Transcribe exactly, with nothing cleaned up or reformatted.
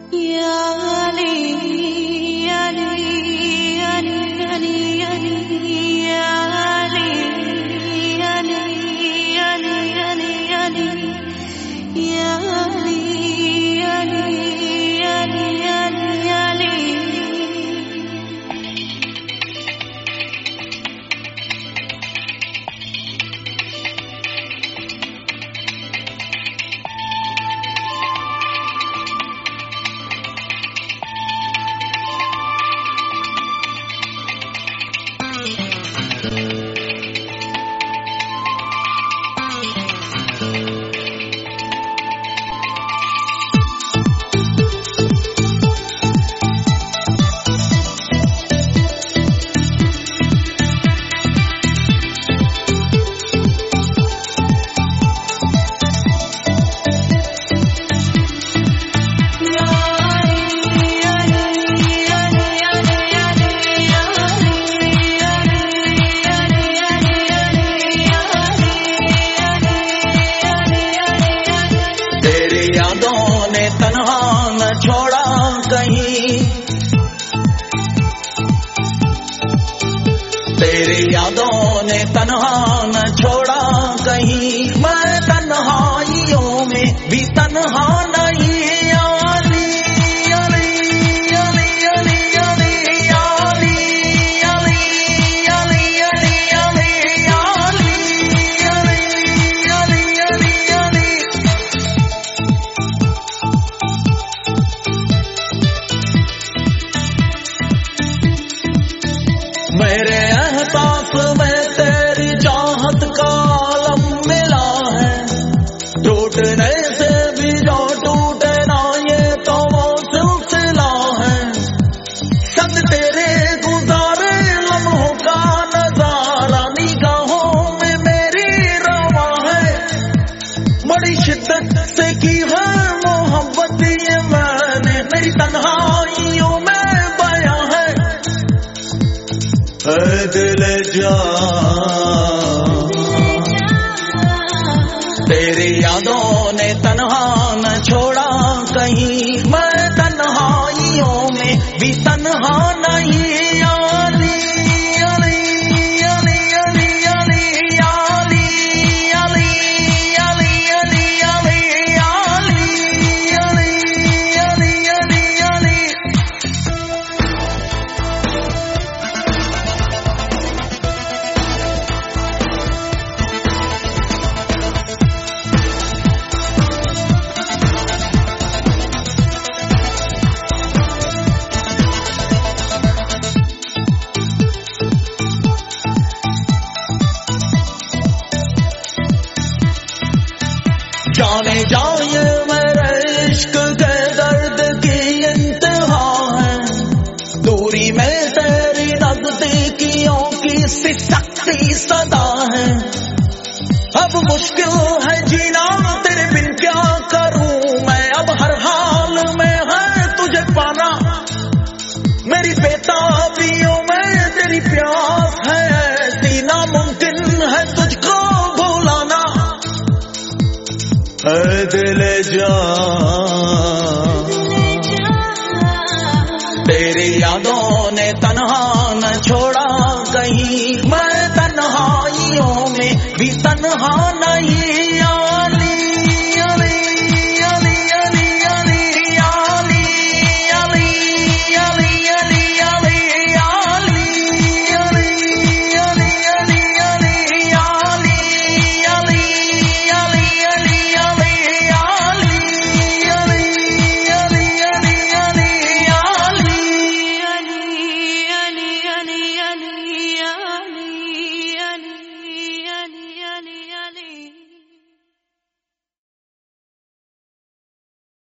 तेरी यादों ने तन्हा न छोड़ा कहीं, मैं तन्हाइयों में भी तन्हा नहीं। मेरे एहसास में तेरी चाहत का आलम मिला है, टूटने से भी जो टूटे ना ये तो वो सिलसिला है। संग तेरे गुजारे लम्हों का नजारा निगाहों में मेरी रवा है, बड़ी शिद्दत से की है मोहब्बत ये मैंने मेरी तन्हाइयों में बयां है। ऐ दिल जा तेरी यादों ने तन्हा न छोड़ा कहीं, मैं तन्हाइयों में भी तन्हा नहीं। जाने जाए मेरे इश्क के दर्द की इंतहा है, दूरी में तेरी नज़दीकियों की सी सख्ती सदा है। अब मुश्किल है जीना तेरे बिन, क्या करूं मैं अब हर हाल में है तुझे पाना। मेरी बेताबियों में तेरी प्यास है ऐसी, नामुमकिन है तुझको भुलाना। ऐ दिल जा तेरी यादों ने तन्हा न छोड़ा कहीं, मैं तन्हाइयों में भी तन्हा नहीं।